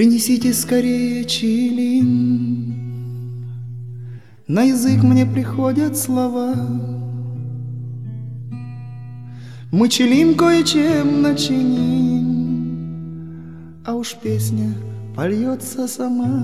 Принесите скорее чилин, на язык мне приходят слова. Мы чилин кое-чем начиним, а уж песня польется сама.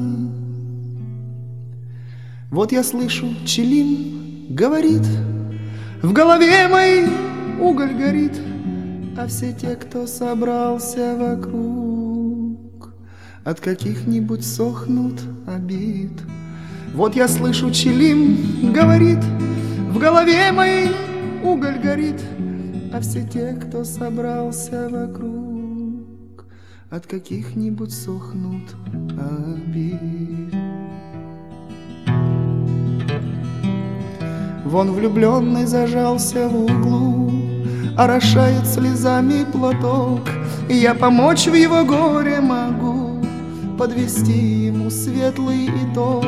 Вот я слышу, чилин говорит, в голове моей уголь горит, а все те, кто собрался вокруг, от каких-нибудь сохнут обид. Вот я слышу, чилим говорит, в голове моей уголь горит, а все те, кто собрался вокруг, от каких-нибудь сохнут обид. Вон влюбленный зажался в углу, орошает слезами платок, и я помочь в его горе могу, подвести ему светлый итог.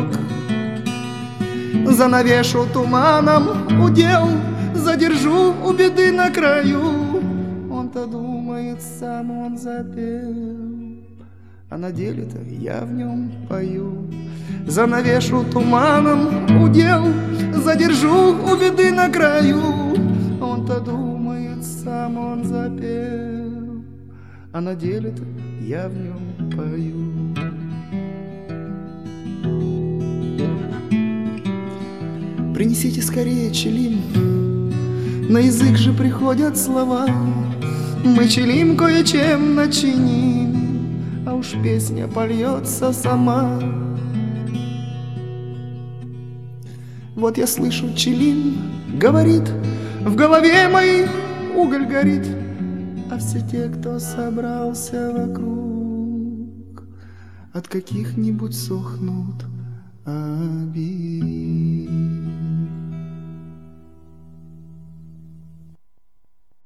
Занавешу туманом удел, задержу у беды на краю. Он-то думает, сам он запел, а на деле-то я в нем пою. Занавешу туманом удел, задержу у беды на краю. Он-то думает, сам он запел, а на деле-то я в нем пою. Принесите скорее чилим, на язык же приходят слова. Мы чилим кое-чем начиним, а уж песня польется сама. Вот я слышу, чилим говорит, в голове моей уголь горит, а все те, кто собрался вокруг, от каких-нибудь сохнут обид.